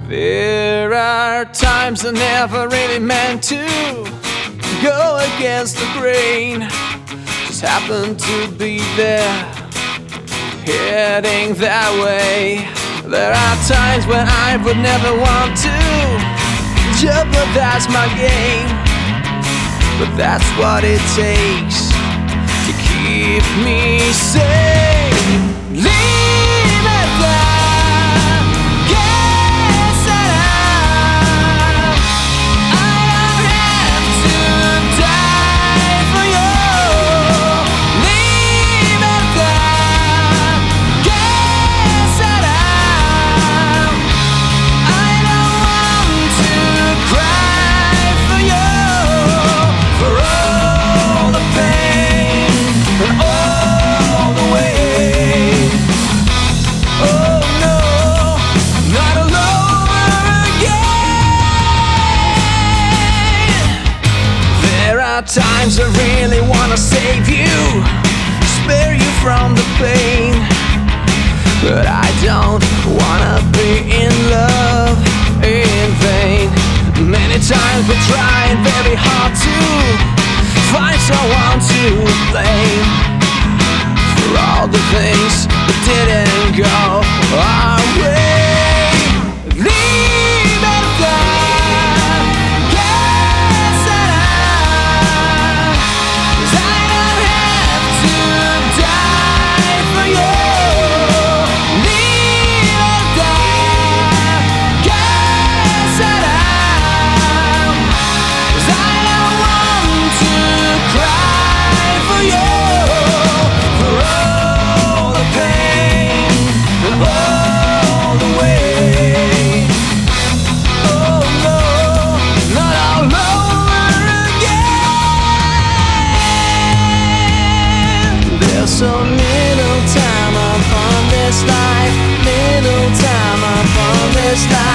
There are times I never really meant to go against the grain. Just happened to be there, heading that way. There are times when I would never want to jeopardize my game, but that's what it takes to keep me safe. Leave it there, guess that I don't have to die for you. Leave it there, guess that I don't want to cry for you, for all the pain and all the way. Oh no, not all over again. There are times I really wanna save you, spare you from the pain, but I don't wanna be in love in vain. Many times we're trying very hard to find someone to blame for all the things that didn't go our way. Leave it there, guess that 'cause I don't have to die for you. Leave it there, guess that 'cause I don't want to cry for you, for all the pain and all the way. Oh no, not all over again. There's so little time upon this life, little time upon this life.